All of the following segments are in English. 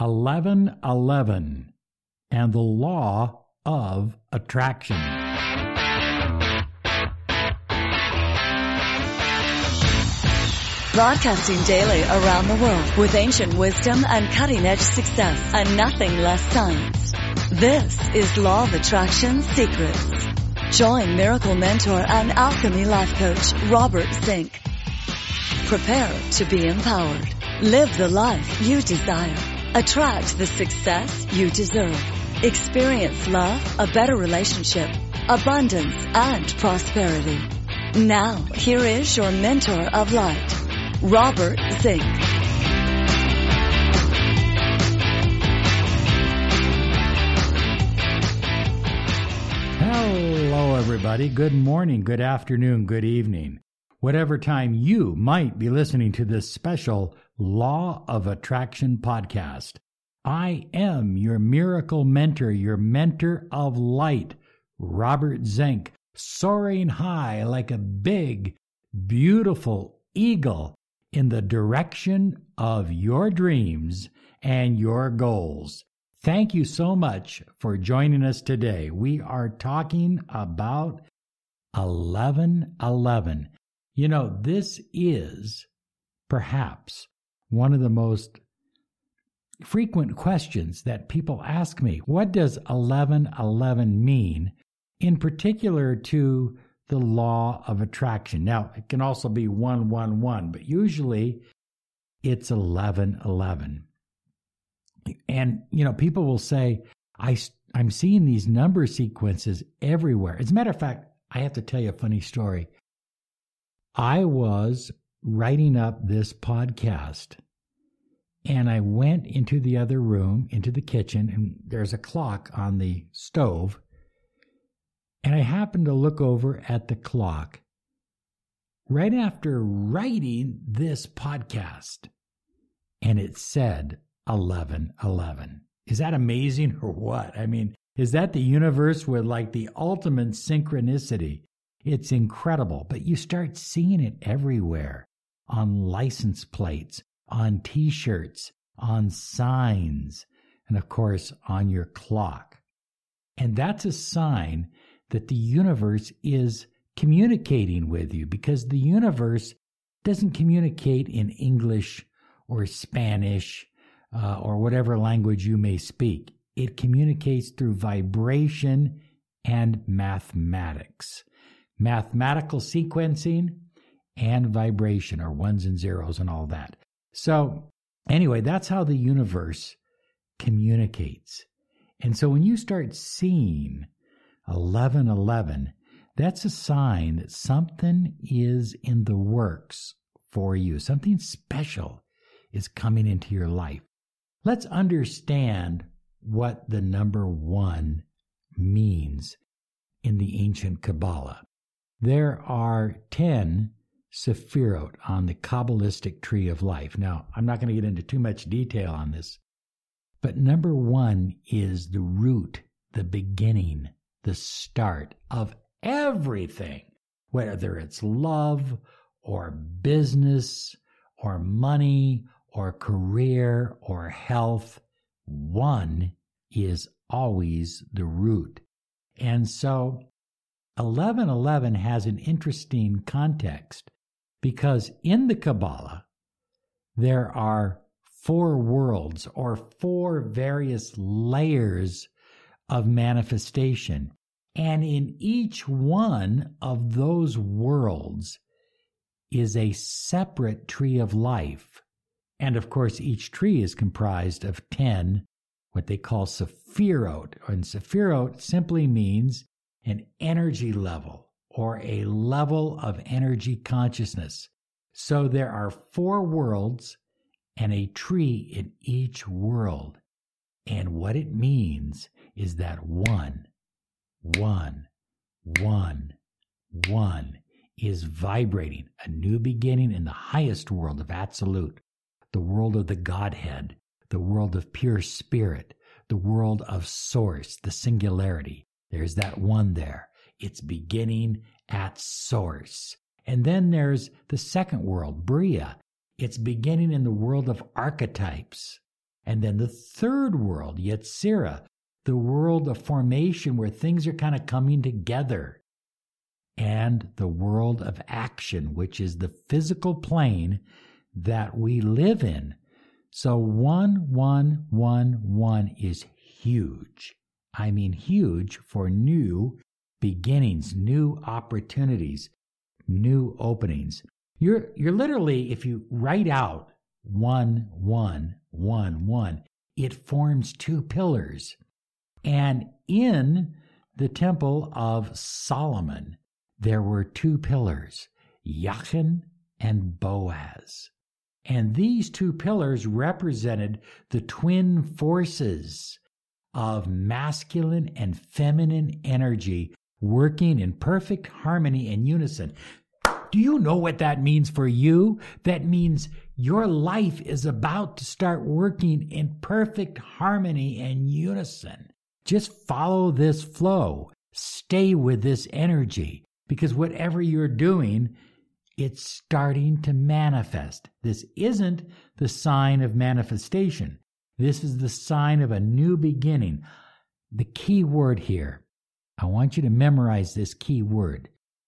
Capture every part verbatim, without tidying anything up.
eleven eleven and the law of attraction. Broadcasting daily around the world with ancient wisdom and cutting-edge success and nothing less science. This is Law of Attraction Secrets. Join Miracle Mentor and Alchemy Life Coach Robert Zink. Prepare to be empowered. Live the life you desire. Attract the success you deserve. Experience love, a better relationship, abundance, and prosperity. Now, here is your mentor of light, Robert Zink. Hello, everybody. Good morning, good afternoon, good evening. Whatever time you might be listening to this special Law of Attraction podcast. I am your miracle mentor, your mentor of light, Robert Zink, soaring high like a big, beautiful eagle in the direction of your dreams and your goals. Thank you so much for joining us today. We are talking about eleven eleven. You know, this is perhaps one of the most frequent questions that people ask me. What does eleven eleven mean, in particular to the law of attraction? Now, it can also be one one one, but usually it's eleven eleven. And, you know, people will say, I, I'm seeing these number sequences everywhere. As a matter of fact, I have to tell you a funny story. I was writing up this podcast, and I went into the other room, into the kitchen, and there's a clock on the stove. And I happened to look over at the clock right after writing this podcast, and it said eleven eleven. Is that amazing or what? I mean, is that the universe with like the ultimate synchronicity? It's incredible, but you start seeing it everywhere, on license plates, on T-shirts, on signs, and of course on your clock. And that's a sign that the universe is communicating with you, because the universe doesn't communicate in English or Spanish uh, or whatever language you may speak. It communicates through vibration and mathematics. Mathematical sequencing and vibration, or ones and zeros and all that. So anyway, that's how the universe communicates. And so when you start seeing eleven eleven, that's a sign that something is in the works for you. Something special is coming into your life. Let's understand what the number one means in the ancient Kabbalah. There are ten Sephirot on the Kabbalistic tree of life. Now, I'm not going to get into too much detail on this, but number one is the root, the beginning, the start of everything, whether it's love or business or money or career or health. One is always the root. And so eleven eleven has an interesting context, because in the Kabbalah, there are four worlds or four various layers of manifestation. And in each one of those worlds is a separate tree of life. And of course, each tree is comprised of ten, what they call Sephirot. And Sephirot simply means an energy level or a level of energy consciousness. So there are four worlds and a tree in each world. And what it means is that one, one, one, one is vibrating a new beginning in the highest world of Absolute, the world of the Godhead, the world of pure spirit, the world of Source, the singularity. There's that one there. It's beginning at Source. And then there's the second world, Bria. It's beginning in the world of archetypes. And then the third world, Yetzirah, the world of formation where things are kind of coming together. And the world of action, which is the physical plane that we live in. So one, one, one, one is huge. I mean huge for new beginnings, new opportunities, new openings. You're you're literally, if you write out one, one, one, one, it forms two pillars. And in the Temple of Solomon, there were two pillars, Jachin and Boaz. And these two pillars represented the twin forces of masculine and feminine energy working in perfect harmony and unison. Do you know what that means for you? That means your life is about to start working in perfect harmony and unison. Just follow this flow. Stay with this energy, because whatever you're doing, it's starting to manifest. This isn't the sign of manifestation. This is the sign of a new beginning. The key word here, I want you to memorize this key word,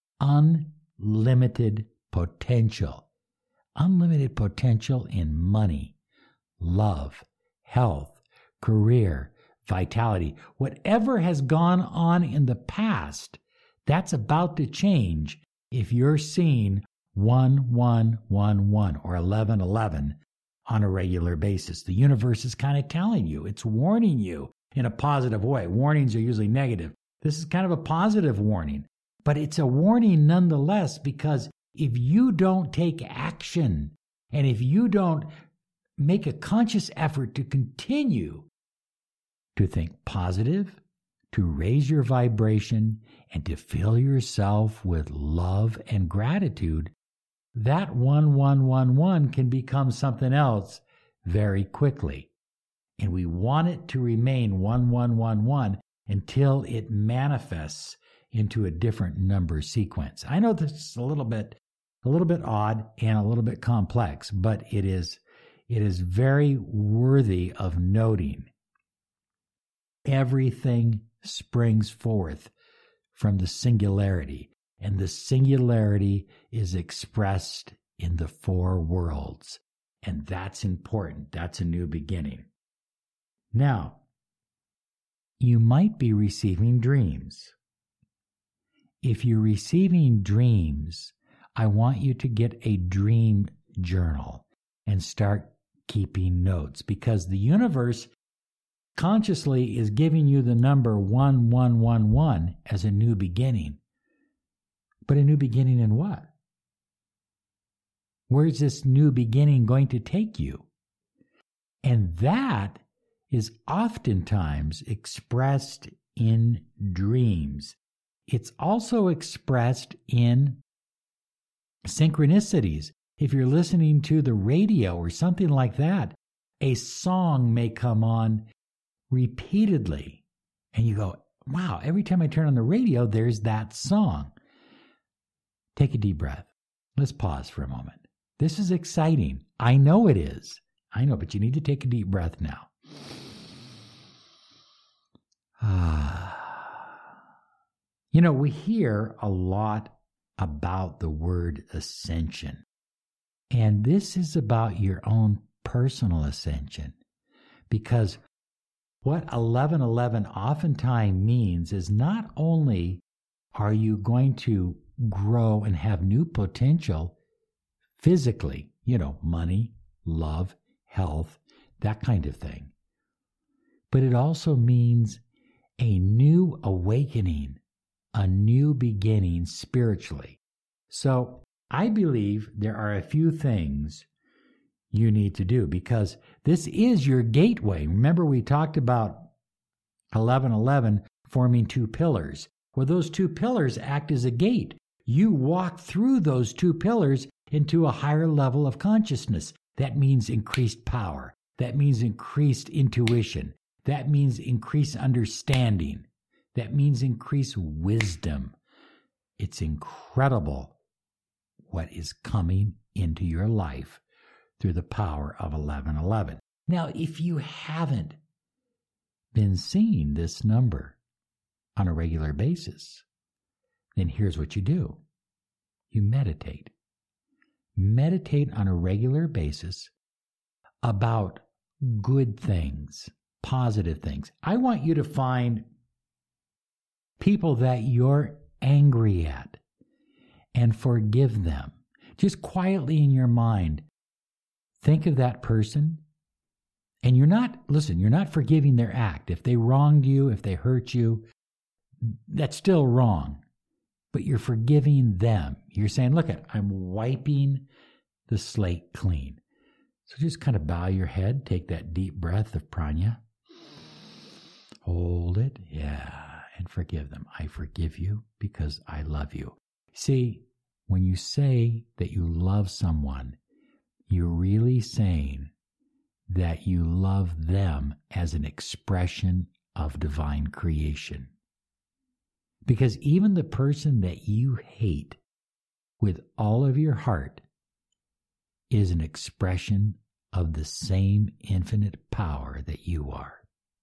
unlimited potential. Unlimited potential in money, love, health, career, vitality. Whatever has gone on in the past, that's about to change if you're seeing one, one, one, one or eleven, eleven on a regular basis. The universe is kind of telling you, it's warning you in a positive way. Warnings are usually negative. This is kind of a positive warning, but it's a warning nonetheless, because if you don't take action and if you don't make a conscious effort to continue to think positive, to raise your vibration, and to fill yourself with love and gratitude, that one, one, one, one can become something else very quickly. And we want it to remain one, one, one, one until it manifests into a different number sequence. I know this is a little bit, a little bit odd and a little bit complex, but it is, it is very worthy of noting. Everything springs forth from the singularity, and the singularity is expressed in the four worlds, and that's important. That's a new beginning. Now, you might be receiving dreams. If you're receiving dreams, I want you to get a dream journal and start keeping notes, because the universe consciously is giving you the number one, one, one, one as a new beginning. But a new beginning in what? Where's this new beginning going to take you? And that is oftentimes expressed in dreams. It's also expressed in synchronicities. If you're listening to the radio or something like that, a song may come on repeatedly, and you go, wow, every time I turn on the radio, there's that song. Take a deep breath. Let's pause for a moment. This is exciting. I know it is. I know, but you need to take a deep breath now. You know, we hear a lot about the word ascension, and this is about your own personal ascension, because what eleven eleven oftentimes means is not only are you going to grow and have new potential physically, you know, money, love, health, that kind of thing, but it also means a new awakening, a new beginning spiritually. So I believe there are a few things you need to do, because this is your gateway. Remember, we talked about eleven eleven forming two pillars. Well, those two pillars act as a gate. You walk through those two pillars into a higher level of consciousness. That means increased power. That means increased intuition. That means increased understanding. That means increased wisdom. It's incredible what is coming into your life through the power of eleven eleven. Now, if you haven't been seeing this number on a regular basis, then here's what you do. You meditate. Meditate on a regular basis about good things, positive things. I want you to find people that you're angry at and forgive them. Just quietly in your mind, think of that person. And you're not, listen, you're not forgiving their act. If they wronged you, if they hurt you, that's still wrong. But you're forgiving them. You're saying, look, I'm wiping the slate clean. So just kind of bow your head, take that deep breath of prana. Hold it, yeah, and forgive them. I forgive you because I love you. See, when you say that you love someone, you're really saying that you love them as an expression of divine creation. Because even the person that you hate with all of your heart is an expression of the same infinite power that you are.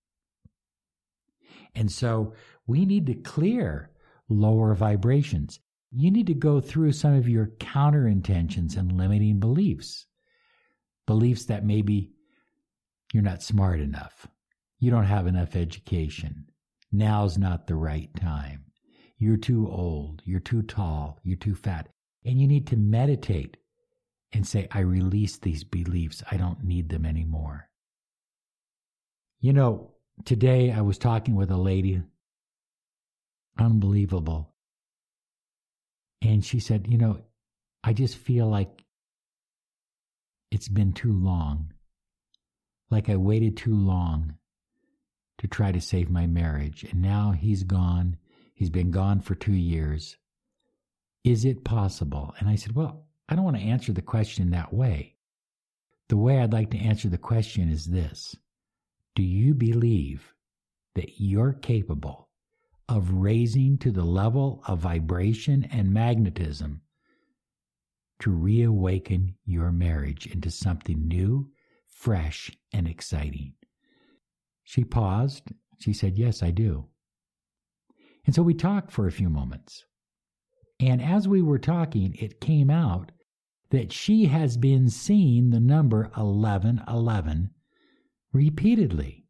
And so we need to clear lower vibrations. You need to go through some of your counter intentions and limiting beliefs. Beliefs that maybe you're not smart enough. You don't have enough education. Now's not the right time. You're too old. You're too tall. You're too fat. And you need to meditate and say, I release these beliefs. I don't need them anymore. You know, today I was talking with a lady, unbelievable. And she said, you know, I just feel like it's been too long. Like I waited too long to try to save my marriage. And now he's gone. He's been gone for two years. Is it possible? And I said, well, I don't want to answer the question that way. The way I'd like to answer the question is this. Do you believe that you're capable of raising to the level of vibration and magnetism to reawaken your marriage into something new, fresh, and exciting? She paused. She said, yes, I do. And so we talked for a few moments. And as we were talking, it came out that she has been seeing the number eleven eleven repeatedly.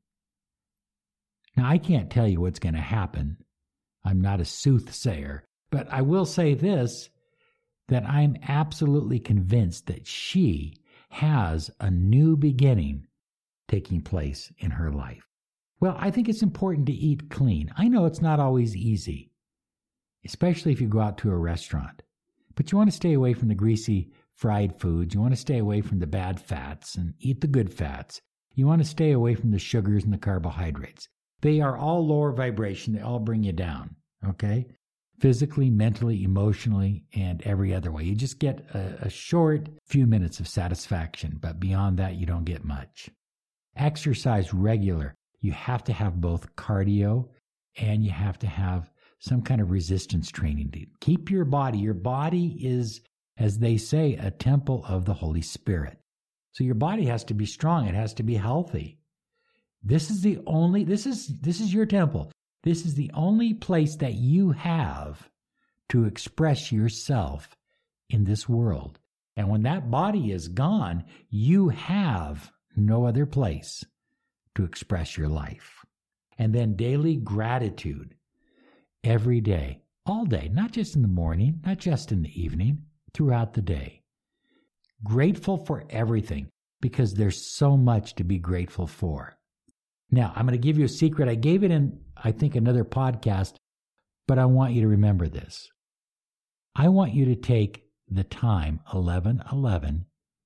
Now, I can't tell you what's going to happen. I'm not a soothsayer. But I will say this, that I'm absolutely convinced that she has a new beginning taking place in her life. Well, I think it's important to eat clean. I know it's not always easy, especially if you go out to a restaurant. But you want to stay away from the greasy fried foods. You want to stay away from the bad fats and eat the good fats. You want to stay away from the sugars and the carbohydrates. They are all lower vibration. They all bring you down, okay? Physically, mentally, emotionally, and every other way. You just get a, a short few minutes of satisfaction, but beyond that, you don't get much. Exercise regular. You have to have both cardio and you have to have some kind of resistance training to keep your body. Your body is, as they say, a temple of the Holy Spirit. So your body has to be strong. It has to be healthy. This is the only, this is, this is your temple. This is the only place that you have to express yourself in this world. And when that body is gone, you have no other place to express your life. And then daily gratitude every day, all day, not just in the morning, not just in the evening, throughout the day. Grateful for everything because there's so much to be grateful for. Now, I'm going to give you a secret. I gave it in, I think, another podcast, but I want you to remember this. I want you to take the time, eleven eleven,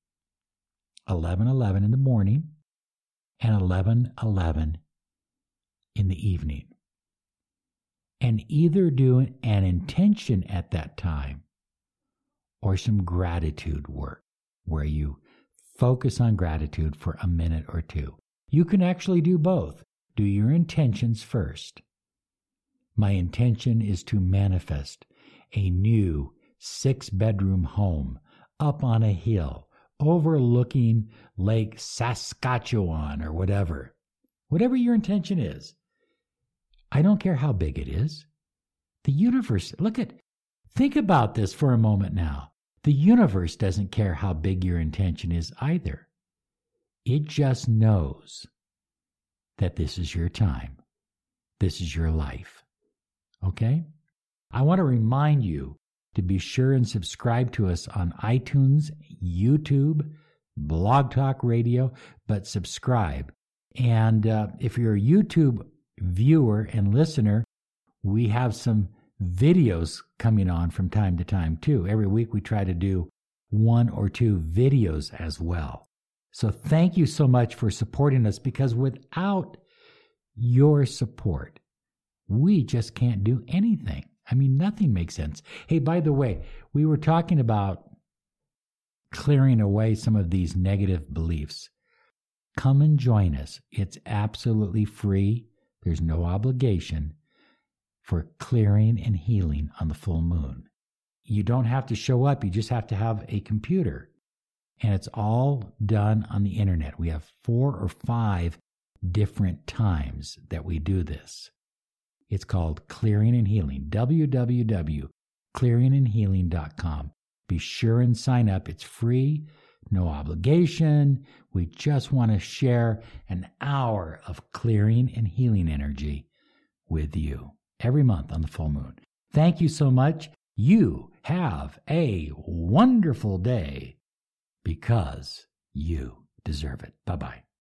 eleven eleven in the morning, and eleven eleven in the evening. And either do an intention at that time or some gratitude work where you focus on gratitude for a minute or two. You can actually do both. Do your intentions first. My intention is to manifest a new six-bedroom home up on a hill overlooking Lake Saskatchewan or whatever. Whatever your intention is. I don't care how big it is. The universe, look at, think about this for a moment now. The universe doesn't care how big your intention is either. It just knows that this is your time. This is your life. Okay? I want to remind you to be sure and subscribe to us on iTunes, YouTube, Blog Talk Radio, but subscribe. And uh, if you're a YouTube viewer and listener, we have some videos coming on from time to time too. Every week we try to do one or two videos as well. So thank you so much for supporting us, because without your support, we just can't do anything. I mean, nothing makes sense. Hey, by the way, we were talking about clearing away some of these negative beliefs. Come and join us. It's absolutely free. There's no obligation for clearing and healing on the full moon. You don't have to show up. You just have to have a computer. And it's all done on the internet. We have four or five different times that we do this. It's called Clearing and Healing, w w w dot clearing and healing dot com. Be sure and sign up. It's free, no obligation. We just want to share an hour of clearing and healing energy with you every month on the full moon. Thank you so much. You have a wonderful day, because you deserve it. Bye-bye.